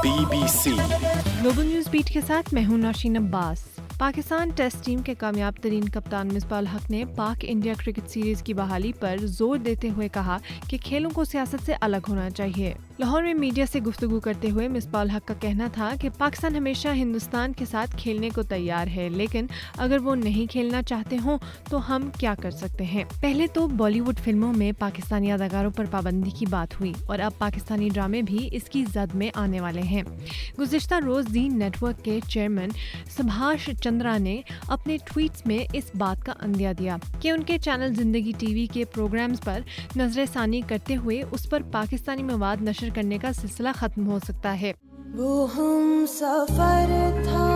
BBC global news beat के साथ मैं हूं नौशीन अब्बास। पाकिस्तान टेस्ट टीम के कामयाब तरीन कप्तान मिसबाह उल हक ने पाक इंडिया क्रिकेट सीरीज की बहाली पर जोर देते हुए कहा कि खेलों को सियासत से अलग होना चाहिए। लाहौर में मीडिया से गुफ्तगू करते हुए मिसबाह उल हक का कहना था कि पाकिस्तान हमेशा हिंदुस्तान के साथ खेलने को तैयार है, लेकिन अगर वो नहीं खेलना चाहते हों तो हम क्या कर सकते हैं। पहले तो बॉलीवुड फिल्मों में पाकिस्तानी अदाकारों पर पाबंदी की बात हुई और अब पाकिस्तानी ड्रामे भी इसकी जद में आने वाले हैं। गुज़िश्ता रोज ज़ी नेटवर्क के चेयरमैन सुभाष चंद्रा ने अपने ट्वीट्स में इस बात का अंदिया दिया कि उनके चैनल जिंदगी टीवी के प्रोग्राम्स पर नजरसानी करते हुए उस पर पाकिस्तानी मवाद नशर करने का सिलसिला खत्म हो सकता है। वो हम सफर था,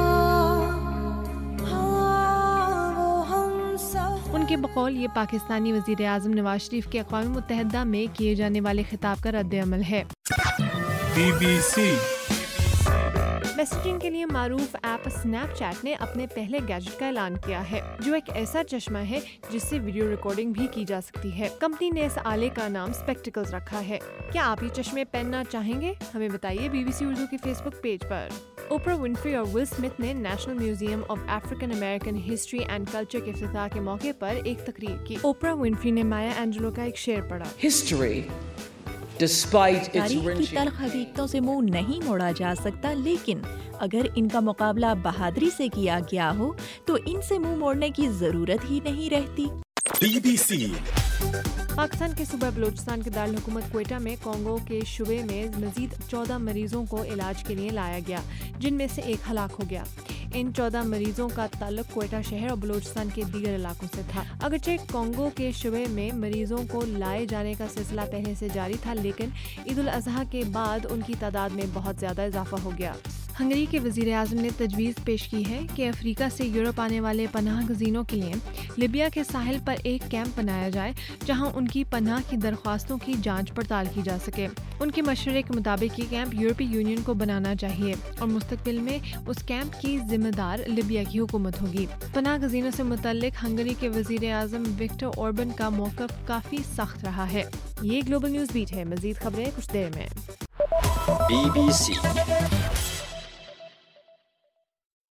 उनके बकौल ये पाकिस्तानी वज़ीर आज़म नवाज शरीफ के अक़वाम मुत्तहिदा में किए जाने वाले खिताब का रद्द अमल है। BBC मैसेजिंग के लिए मारूफ ऐप स्नैपचैट ने अपने पहले गैजेट का ऐलान किया है, जो एक ऐसा चश्मा है जिससे वीडियो रिकॉर्डिंग भी की जा सकती है। कंपनी ने इस आले का नाम स्पेक्टिकल्स रखा है। क्या आप ये चश्मे पहनना चाहेंगे? हमें बताइए BBC उर्दू के फेसबुक पेज पर। ओपरा विनफ्री और विल स्मिथ ने National Museum of African American History and Culture के इफ्तिताह के मौके पर एक तकरीर की। ओपरा विनफ्री ने माया एंजेलो का एक शेर पढ़ा। History, despite its तारीख की wrenching तल्ख हकीकतों से मुंह नहीं मोड़ा जा सकता, लेकिन अगर इनका मुकाबला बहादुरी से किया गया हो तो इनसे मुंह मोड़ने की जरूरत ही नहीं रहती। BBC पाकिस्तान के सूबा बलूचिस्तान के दारुल हुकूमत क्वेटा में कोंगो के शुबे में मजीद 14 मरीजों को इलाज के लिए लाया गया, जिनमें से एक हलाक हो गया। इन 14 मरीजों का ताल्लुक क्वेटा शहर और बलूचिस्तान के दीगर इलाकों से था। अगरचे कोंगो के शुबे में मरीजों को लाए जाने का सिलसिला पहले से जारी था, लेकिन ईद उल अजहा के बाद उनकी तादाद में बहुत ज्यादा इजाफा हो गया। हंगरी के वज़ीर आज़म ने तजवीज़ पेश की है कि अफ्रीका से यूरोप आने वाले पनाह गज़ीनों के लिए लीबिया के साहिल पर एक कैंप बनाया जाए, जहां उनकी पनाह की दरख्वास्तों की जांच पड़ताल की जा सके। उनके मशवरे के मुताबिक ये कैंप यूरोपीय यूनियन को बनाना चाहिए और मुस्तकबिल में उस कैंप की जिम्मेदार लीबिया की हुकूमत होगी। पनाह गज़ीनों से मुतल्लिक हंगरी के वज़ीर आज़म विक्टर ऑर्बन का मौक़िफ़ काफ़ी सख्त रहा है। ये ग्लोबल न्यूज़ बीट है। मज़ीद खबरें कुछ देर में। BBC